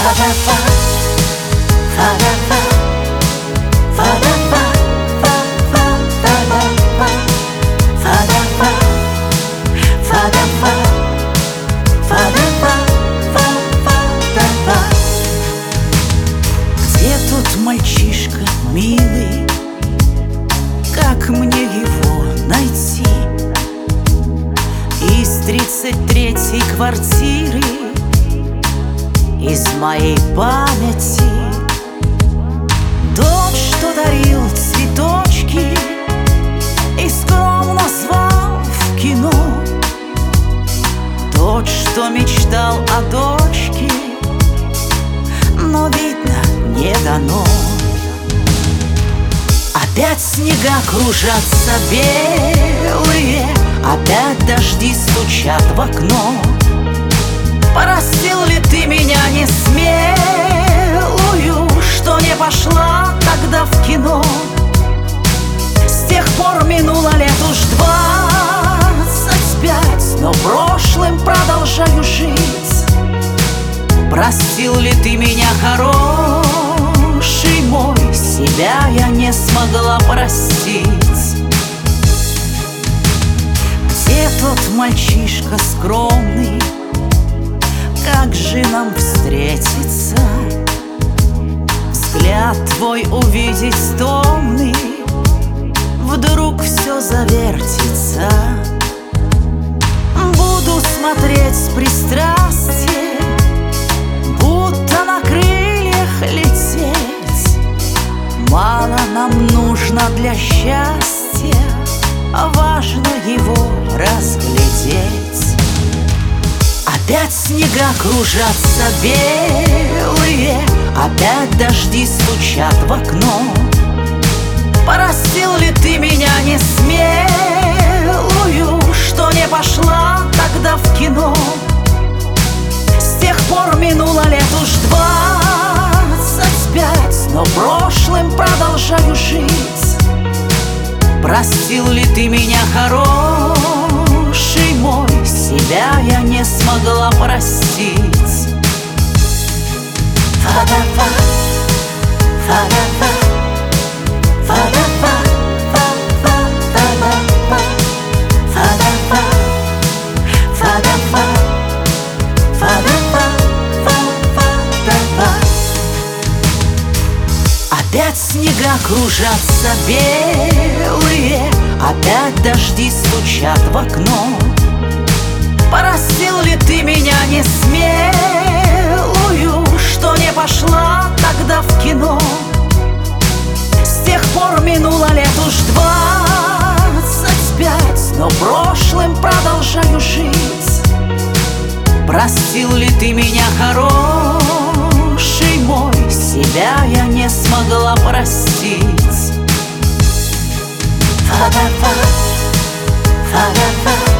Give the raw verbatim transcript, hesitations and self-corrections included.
Где тот мальчишка милый? Как мне его найти? Из тридцать третьей квартиры, из моей памяти. Тот, что дарил цветочки и скромно звал в кино. Тот, что мечтал о дочке, но, видно, не дано. Опять снега кружатся белые, опять дожди стучат в окно. Простил ли ты меня не смелую, что не пошла тогда в кино? С тех пор минуло лет уж двадцать пять, но прошлым продолжаю жить. Простил ли ты меня, хороший мой? Себя я не смогла простить. Где тот мальчишка скромный? Как же нам встретиться? Взгляд твой увидеть томный, вдруг все завертится. Буду смотреть с пристрастием, будто на крыльях лететь. Мало нам нужно для счастья, важно его разглядеть. Опять снега кружатся белые, опять дожди стучат в окно. Простил ли ты меня не смелую, что не пошла тогда в кино? С тех пор минуло лет уж двадцать пять, но прошлым продолжаю жить. Простил ли ты меня, хороший мой? Себя я не смогла простить. Фа-да-фа, фа-да-фа, фа-да-фа, фа-да-фа, фа-да-фа, фа-да-фа, фа-да-фа, фа-да-фа. Опять снега кружатся белые, опять дожди стучат в окно. Простил ли ты меня не смелую, что не пошла тогда в кино? С тех пор минуло лет уж двадцать пять, но прошлым продолжаю жить. Простил ли ты меня, хороший мой? Себя я не смогла простить. Фа-да-фа, фа-да-фа.